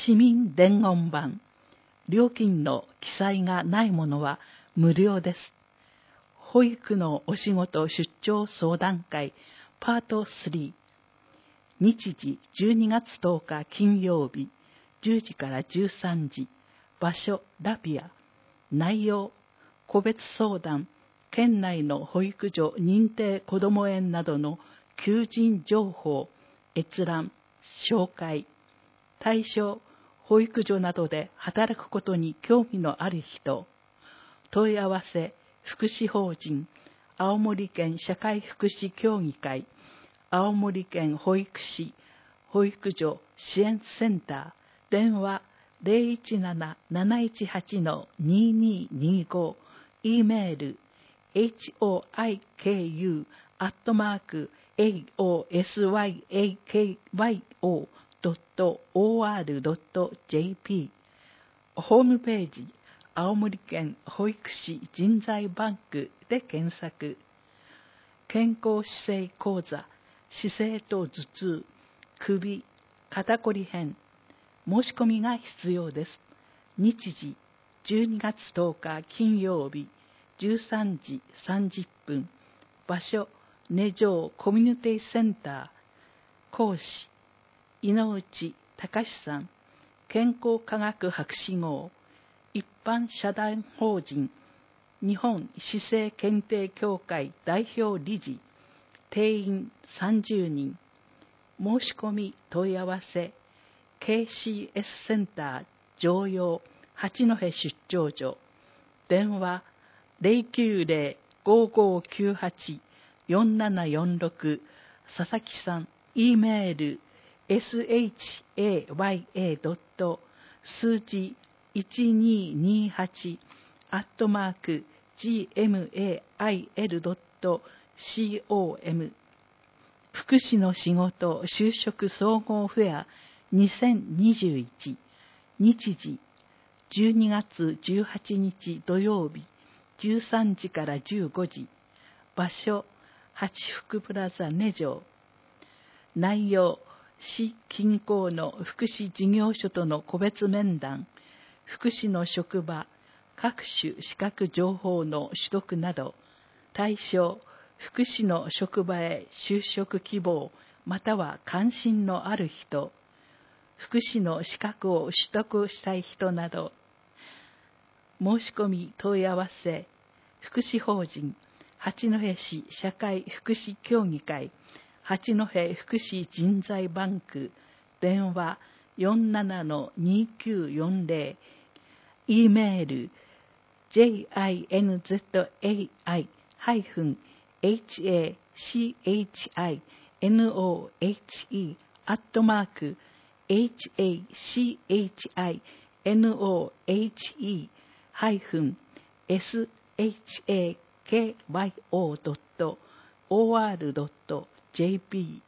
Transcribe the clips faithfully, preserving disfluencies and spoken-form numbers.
市民伝言板。料金の記載がないものは無料です。保育のお仕事出張相談会パートスリー。日時じゅうにがつとおか金曜日じゅうじからじゅうさんじ。場所ラピア。内容個別相談、県内の保育所認定こども園などの求人情報、閲覧、紹介。対象保育所などで働くことに興味のある人。問い合わせ福祉法人青森県社会福祉協議会青森県保育士保育所支援センター。電話 ゼロいちなな なないちはち にににご。 E メール ホイク アットマーク エーオーエスワイエーケーワイオードットオーアールドットジェーピー。 ホームページ青森県保育士人材バンクで検索。健康姿勢講座、姿勢と頭痛、首、肩こり編。申し込みが必要です。日時じゅうにがつとおか金曜日じゅうさんじさんじゅっぷん。場所根城コミュニティセンター。講師井内隆さん。健康科学博士号。一般社団法人日本姿勢検定協会代表理事。定員さんじゅうにん。申し込み問い合わせ ケーシーエス センター常用八戸出張所。電話 ゼロきゅうゼロ ごーごーきゅうはち よんななよんろく。佐々木さん。E メール エスエイチエーワイエー 数字いちににはち アットマーク ジーエムエーアイエル ドット コム。 福祉の仕事就職総合フェアにせんにじゅういち。日時じゅうにがつじゅうはちにち土曜日じゅうさんじからじゅうごじ。場所八福プラザ根城。内容市近郊の福祉事業所との個別面談、福祉の職場、各種資格情報の取得など。対象福祉の職場へ就職希望または関心のある人、福祉の資格を取得したい人など。申し込み問い合わせ福祉法人八戸市社会福祉協議会八戸福祉人材バンク。電話 よんななのにきゅうよんゼロ。 E メール ジェイアイエヌゼットエーアイ ハイフン エイチエーシーエイチアイエヌオーエイチイー アットマーク エイチエーシーエイチアイエヌオーエイチイー ハイフン エスエイチエーケーワイオー ドット オーアール ドット ジェーピー。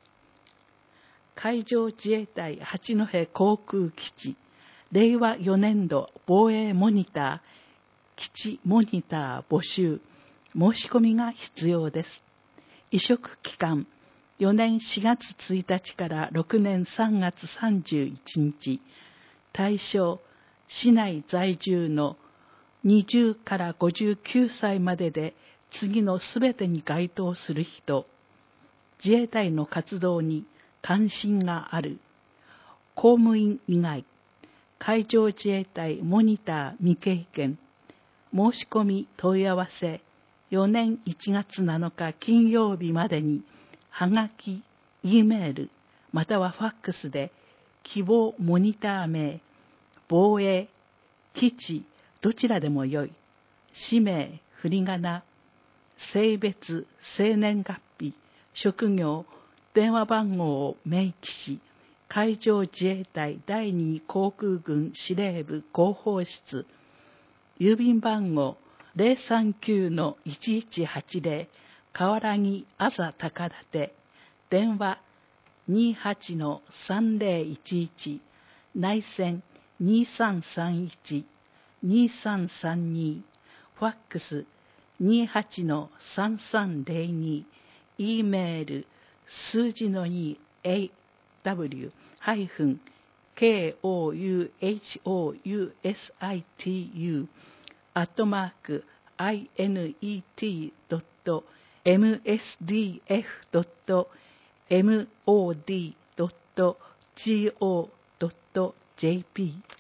海上自衛隊八戸航空基地れいわよねんど防衛モニター基地モニター募集。申し込みが必要です。委嘱期間よねんしがつついたちからろくねんさんがつさんじゅういちにち。対象市内在住のにじゅうからごじゅうきゅうさいまでで次のすべてに該当する人。自衛隊の活動に関心がある。公務員以外。海上自衛隊モニター未経験。申し込み問い合わせよねんいちがつなのか金曜日までにはがき、E メールまたはファックスで希望モニター名、防衛、基地どちらでもよい。氏名、振り仮名、性別、生年月日、職業、電話番号を明記し、海上自衛隊だいに航空軍司令部広報室、郵便番号 ゼロさんきゅうのいちいちはちゼロ 川原木あざ高立。電話 にはちのさんゼロいちいち。内線にさんさんいち にさんさんに。ファックス にはちのさんさんゼロに。E メール数字のに エーダブリュー ハイフンケーオーユーエイチオーユーエスアイティーユー アットマーク アイエヌイーティー ドット エムエスディーエフ ドット エムオーディー ドット ゴー ドット ジェーピー